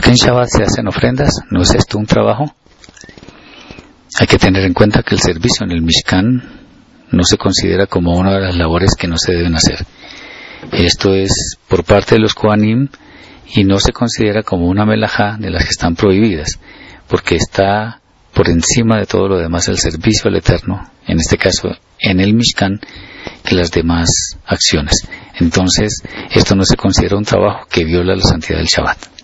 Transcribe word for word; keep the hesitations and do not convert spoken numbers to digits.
qué en Shabbat se hacen ofrendas? ¿No es esto un trabajo? Hay que tener en cuenta que el servicio en el Mishkan no se considera como una de las labores que no se deben hacer. Esto es por parte de los Kohanim y no se considera como una melajá de las que están prohibidas, porque está por encima de todo lo demás el servicio al Eterno, en este caso en el Mishkan, que las demás acciones. Entonces, esto no se considera un trabajo que viola la santidad del Shabbat.